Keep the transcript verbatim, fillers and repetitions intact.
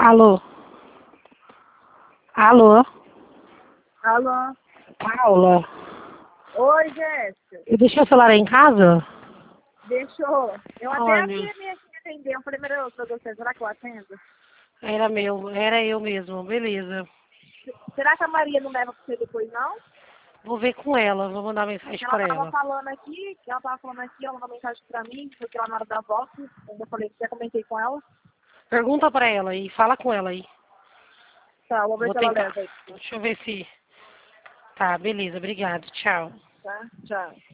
Alô? Alô? Alô? Paula? Oi, Jéssica. Eu deixei o celular aí em casa? Deixou. Eu até Olha. abri a minha aqui e atender. Eu falei, meu Deus, meu Deus, será que eu atendo? Era meu, era eu mesmo, beleza. Será que a Maria não leva pra você depois, não? Vou ver com ela, vou mandar mensagem Ela para tava ela. falando aqui, ela tava falando aqui, ela mandou mensagem pra mim, porque lá na hora da volta, eu falei, já comentei com ela. Pergunta para ela e fala com ela aí. Tá, vou ver Vou se ela tentar. leva aí. Deixa eu ver se... Tá, beleza, obrigado, tchau. Tá? Tchau.